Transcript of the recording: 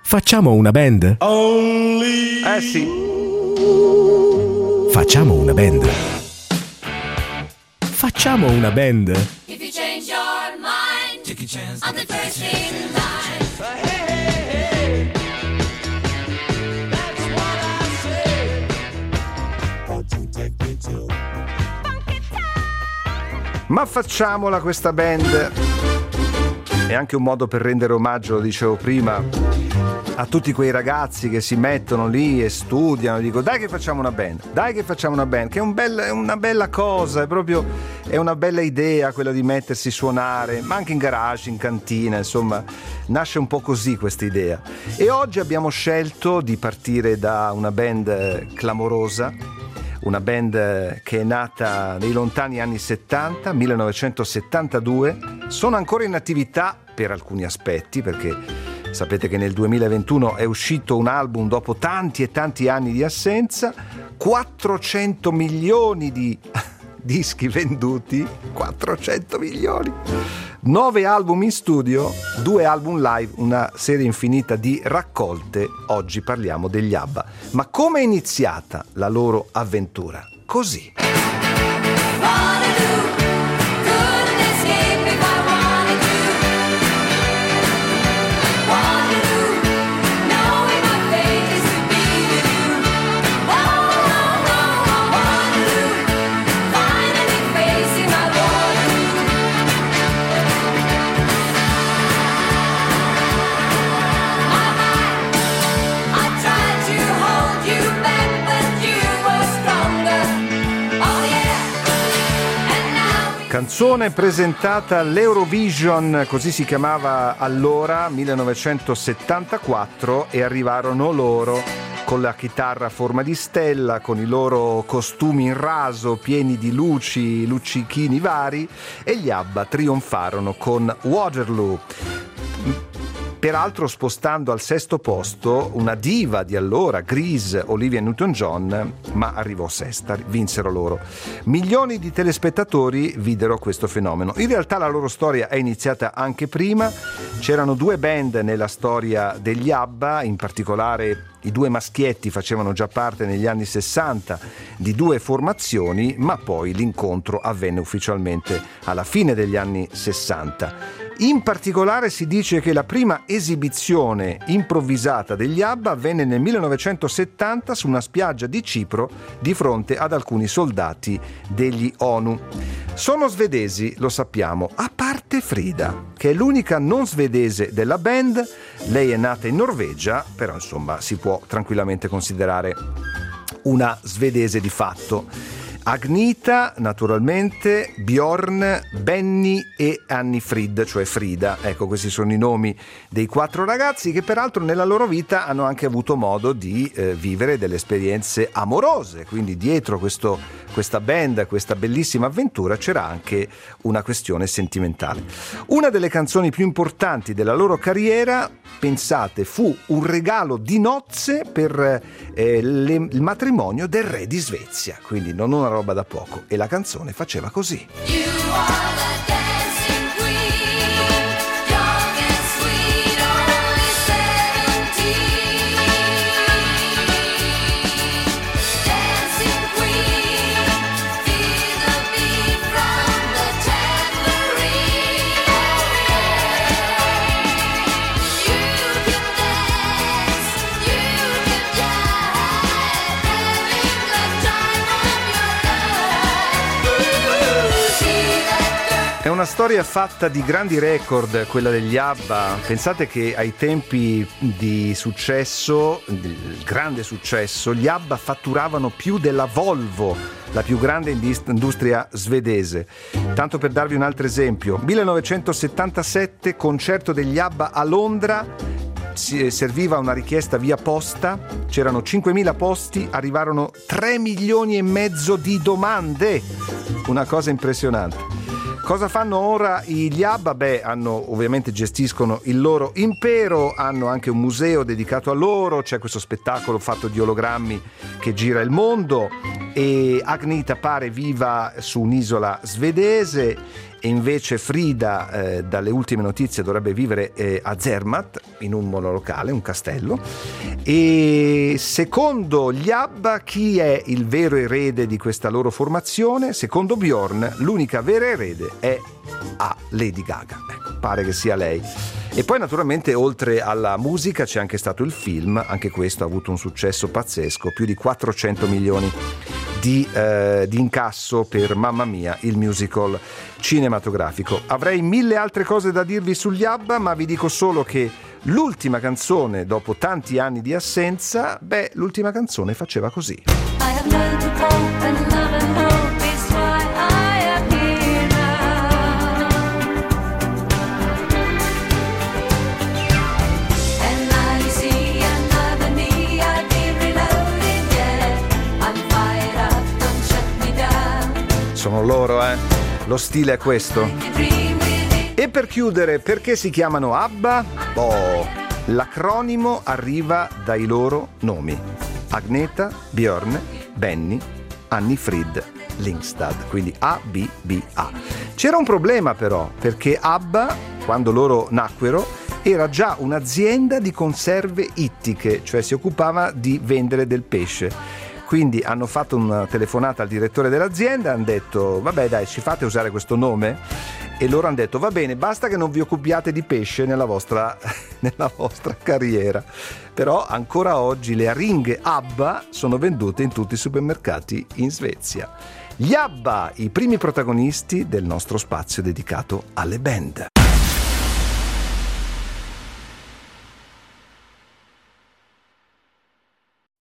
Facciamo una band? Sì. Facciamo una band. Facciamo una band. If you change your mind, take a chance. I'm the first in line. Hey, hey, hey. That's what I say. Won't you take me to Funky Town? Ma facciamola questa band. È anche un modo per rendere omaggio, lo dicevo prima, a tutti quei ragazzi che si mettono lì e studiano. Dico, dai che facciamo una band, dai che facciamo una band, che è una bella cosa, è una bella idea quella di mettersi a suonare, ma anche in garage, in cantina, insomma, nasce un po' così questa idea. E oggi abbiamo scelto di partire da una band clamorosa, una band che è nata nei lontani anni 70, 1972, sono ancora in attività per alcuni aspetti, perché sapete che nel 2021 è uscito un album dopo tanti e tanti anni di assenza, 400 milioni di dischi venduti, 400 milioni, 9 album in studio, 2 album live, una serie infinita di raccolte. Oggi parliamo degli ABBA. Ma come è iniziata la loro avventura? Così. Canzone presentata all'Eurovision, così si chiamava allora, 1974, e arrivarono loro con la chitarra a forma di stella, con i loro costumi in raso pieni di luci, luccichini vari, e gli ABBA trionfarono con Waterloo. Peraltro spostando al 6° posto una diva di allora, Grease, Olivia Newton-John, ma arrivò sesta, vinsero loro. Milioni di telespettatori videro questo fenomeno. In realtà la loro storia è iniziata anche prima, c'erano 2 band nella storia degli ABBA, in particolare i 2 maschietti facevano già parte negli anni 60 di 2 formazioni, ma poi l'incontro avvenne ufficialmente alla fine degli anni 60. In particolare si dice che la prima esibizione improvvisata degli ABBA avvenne nel 1970 su una spiaggia di Cipro di fronte ad alcuni soldati degli ONU. Sono svedesi, lo sappiamo, a parte Frida, che è l'unica non svedese della band. Lei è nata in Norvegia, però insomma si può tranquillamente considerare una svedese di fatto. Agnita, naturalmente, Bjorn, Benny e Anni Frid, cioè Frida. Ecco, questi sono i nomi dei 4 ragazzi che peraltro nella loro vita hanno anche avuto modo di vivere delle esperienze amorose. Quindi dietro questa band, questa bellissima avventura, c'era anche una questione sentimentale. Una delle canzoni più importanti della loro carriera, pensate, fu un regalo di nozze per il matrimonio del re di Svezia. Quindi non una roba da poco, e la canzone faceva così. È una storia fatta di grandi record, quella degli ABBA. Pensate che ai tempi di successo, del grande successo, gli ABBA fatturavano più della Volvo, la più grande industria svedese. Tanto per darvi un altro esempio, 1977, concerto degli ABBA a Londra. Serviva una richiesta via posta, c'erano 5.000 posti, arrivarono 3 milioni e mezzo di domande, una cosa impressionante. Cosa fanno ora gli ABBA? Ovviamente gestiscono il loro impero, hanno anche un museo dedicato a loro, c'è questo spettacolo fatto di ologrammi che gira il mondo, e Agnita pare viva su un'isola svedese e invece Frida dalle ultime notizie dovrebbe vivere a Zermatt, in un monolocale, un castello. E secondo gli ABBA, chi è il vero erede di questa loro formazione? Secondo Bjorn, l'unica vera erede è Lady Gaga. Ecco, pare che sia lei. E poi naturalmente oltre alla musica c'è anche stato il film, anche questo ha avuto un successo pazzesco, più di 400 milioni di incasso per Mamma Mia, il musical cinematografico. Avrei mille altre cose da dirvi sugli ABBA, ma vi dico solo che l'ultima canzone, dopo tanti anni di assenza, l'ultima canzone faceva così. I have learned to cope and love and hope is why I am here now. And now you see another me, I've been reloaded, yeah. I'm fired up, don't shut me down. Sono loro, Lo stile è questo. You dream with it. E per chiudere, perché si chiamano ABBA? L'acronimo arriva dai loro nomi: Agneta, Björn, Benny, Anni Frid, Lyngstad, quindi ABBA. C'era un problema però, perché ABBA, quando loro nacquero, era già un'azienda di conserve ittiche, cioè si occupava di vendere del pesce. Quindi hanno fatto una telefonata al direttore dell'azienda, hanno detto vabbè dai, ci fate usare questo nome? E loro hanno detto va bene, basta che non vi occupiate di pesce nella vostra carriera. Però ancora oggi le aringhe ABBA sono vendute in tutti i supermercati in Svezia. Gli ABBA, i primi protagonisti del nostro spazio dedicato alle band.